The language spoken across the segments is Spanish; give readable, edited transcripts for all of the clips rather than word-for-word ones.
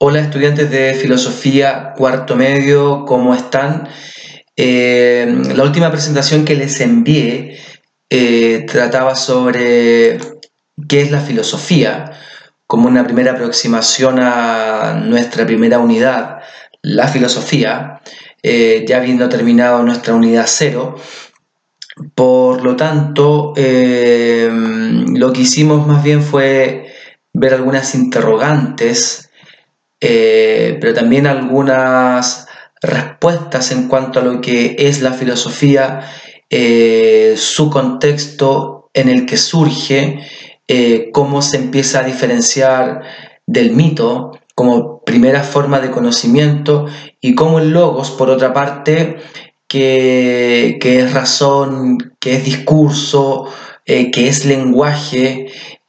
Hola estudiantes de filosofía cuarto medio, ¿cómo están? La última presentación que les envié trataba sobre qué es la filosofía, como una primera aproximación a nuestra primera unidad, la filosofía, ya habiendo terminado nuestra unidad cero. Por lo tanto, lo que hicimos más bien fue ver algunas interrogantes, pero también algunas respuestas en cuanto a lo que es la filosofía, su contexto en el que surge, cómo se empieza a diferenciar del mito como primera forma de conocimiento y cómo el logos, por otra parte, que es razón, que es discurso, que es lenguaje,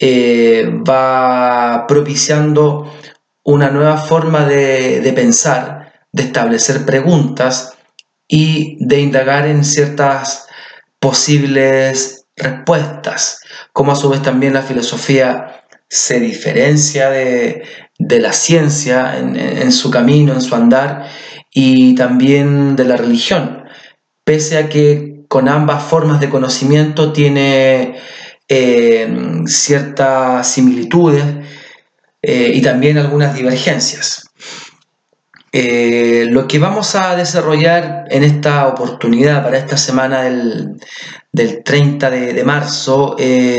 va propiciando una nueva forma de pensar, de establecer preguntas y de indagar en ciertas posibles respuestas, como a su vez también la filosofía se diferencia de la ciencia en su camino, en su andar, y también de la religión, pese a que con ambas formas de conocimiento tiene ciertas similitudes y también algunas divergencias. Lo que vamos a desarrollar en esta oportunidad para esta semana del 30 de marzo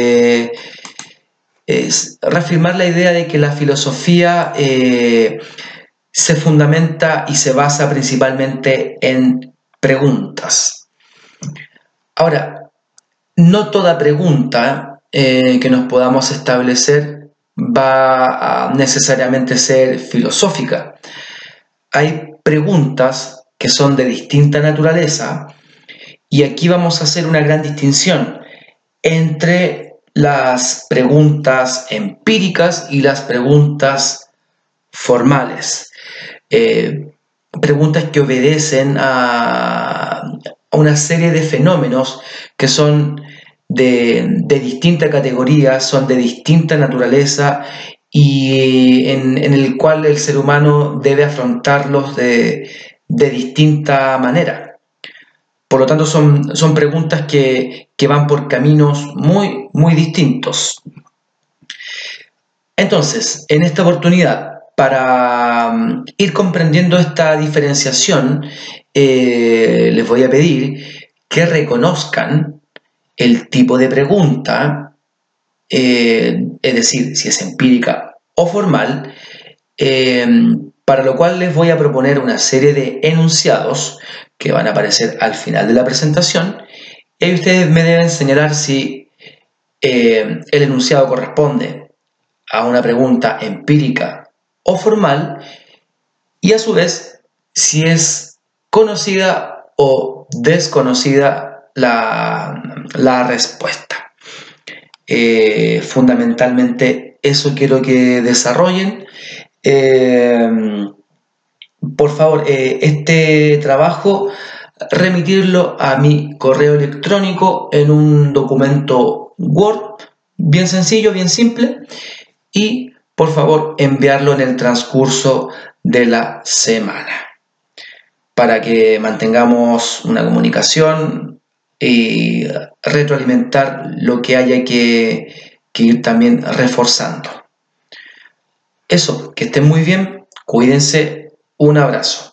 es reafirmar la idea de que la filosofía se fundamenta y se basa principalmente en preguntas. Ahora, no toda pregunta que nos podamos establecer va a necesariamente ser filosófica. Hay preguntas que son de distinta naturaleza y aquí vamos a hacer una gran distinción entre las preguntas empíricas y las preguntas formales. Preguntas que obedecen a una serie de fenómenos que son de distinta categoría, son de distinta naturaleza y en el cual el ser humano debe afrontarlos de distinta manera. Por lo tanto, son preguntas que van por caminos muy distintos. Entonces, en esta oportunidad, para ir comprendiendo esta diferenciación, les voy a pedir que reconozcan el tipo de pregunta, es decir, si es empírica o formal, eh, para lo cual les voy a proponer una serie de enunciados que van a aparecer al final de la presentación y ustedes me deben señalar si el enunciado corresponde a una pregunta empírica o formal y a su vez si es conocida o desconocida la respuesta. Fundamentalmente eso quiero que desarrollen. Por favor, este trabajo remitirlo a mi correo electrónico en un documento Word, bien sencillo, bien simple, y por favor enviarlo en el transcurso de la semana para que mantengamos una comunicación y retroalimentar lo que haya que ir también reforzando. Eso, que estén muy bien, cuídense, un abrazo.